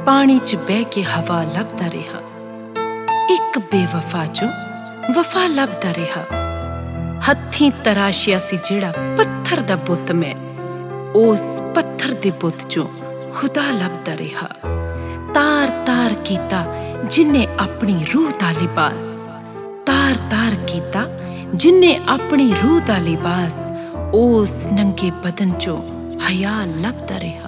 पानी च बह के हवा लभदा रहा। एक बेवफा जो वफा लभदा रहा। हत्थीं तराशिया सी जेड़ा पत्थर दा बुत मैं, उस पत्थर दे बुत चों खुदा लभदा रहा। तार तार कीता जिन्ने अपनी रूह दा लिबास, तार तार कीता जिन्ने अपनी रूह दा लिबास, उस नंगे बदन चों हया लभदा रहा।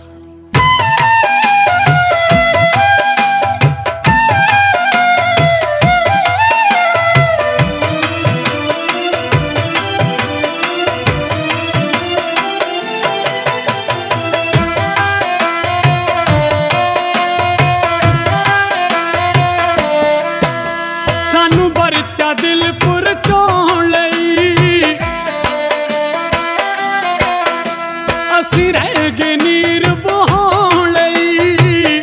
सानू बरत्या दिल पुर चों लई, असी रह गए नीर बहाउण लई।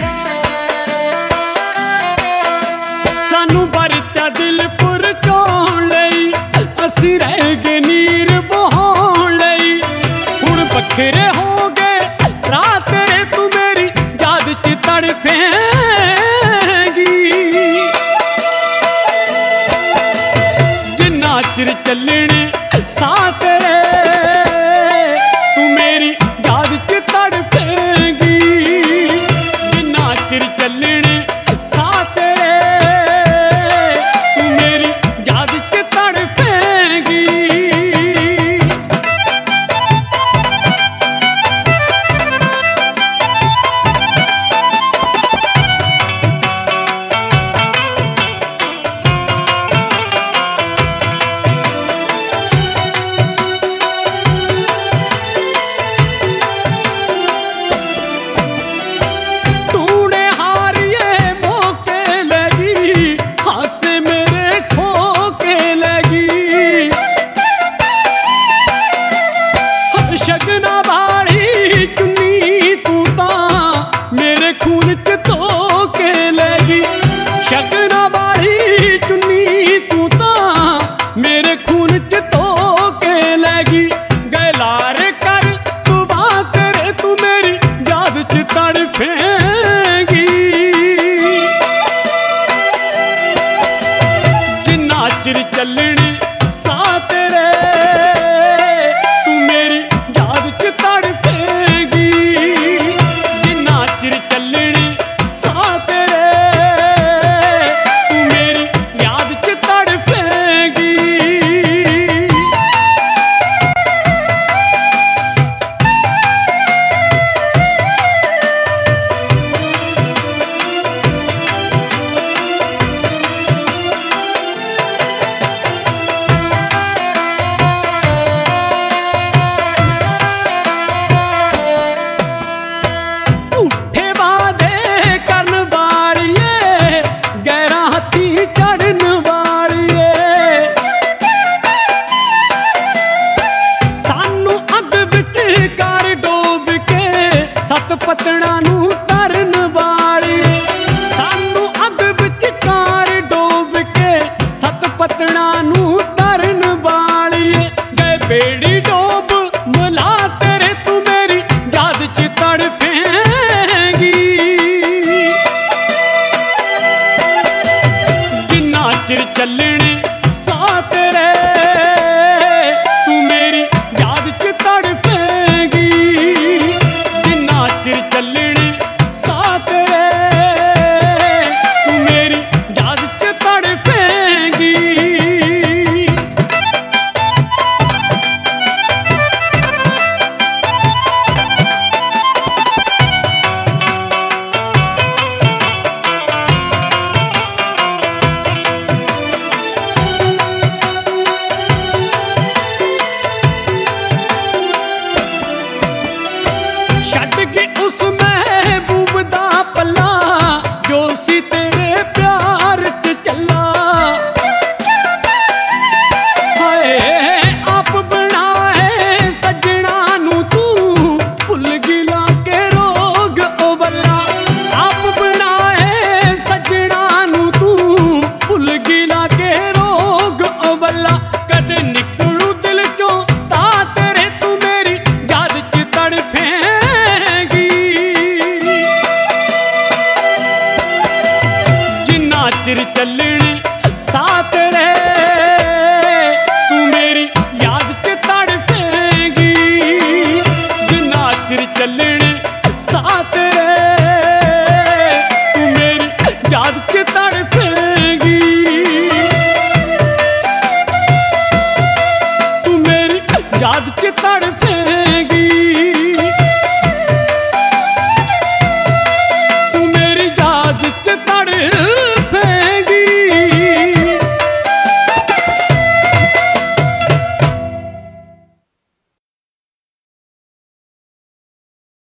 सानू बरत्या दिल पुर चों लई, असी रह गए नीर बहाउण लई। हुण बखेरे हो गए रात तेरे, तू मेरी याद च तड़फेंगी। चिर चलने साथ तेरे, तू मेरी याद च तड़पेंगी। जिन्ना चिर चलने साथ तेरे, तू मेरी याद च तड़पेंगी। शगना बाड़ी चुन्नी तू तां मेरे खून च धो के लगी। शगना बाड़ी चुन्नी तू तां मेरे खून च धो के लगी। गैलार कर तू बात करे, तू मेरी याद च तड़फेंगी। जिन्ना चिर चलने साथ तेरे, पतड़ा नू तरन वाली। सानू अग विच कार डोब के सत पतड़ा नू तरन वाली। गए बेड़ी डोब मुला तेरे, तू मेरी याद च तड़फेंगी। जिन्ना चिर चलने साथ तेरे, तू मेरी याद च तड़फेंगी। चिर चलने